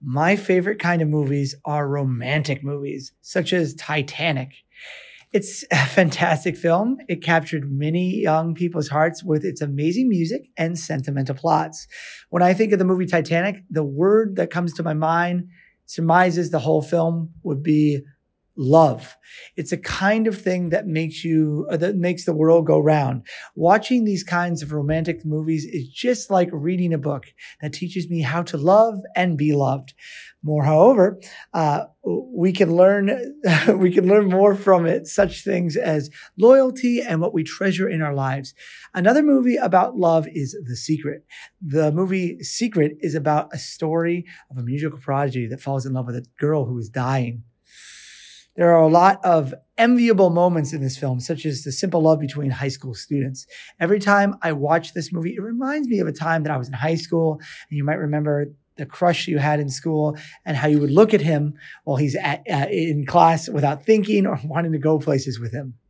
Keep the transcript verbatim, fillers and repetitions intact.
My favorite kind of movies are romantic movies, such as Titanic. It's a fantastic film. It captured many young people's hearts with its amazing music and sentimental plots. When I think of the movie Titanic, the word that comes to my mind surmises the whole film would be love. It's a kind of thing that makes you uh, that makes the world go round. Watching these kinds of romantic movies is just like reading a book that teaches me how to love and be loved. More, however, uh, we can learn we can learn more from it, such things as loyalty and what we treasure in our lives. Another movie about love is The Secret. The movie Secret is about a story of a musical prodigy that falls in love with a girl who is dying. There are a lot of enviable moments in this film, such as the simple love between high school students. Every time I watch this movie, it reminds me of a time that I was in high school, and you might remember the crush you had in school and how you would look at him while he's at, uh, in class without thinking or wanting to go places with him.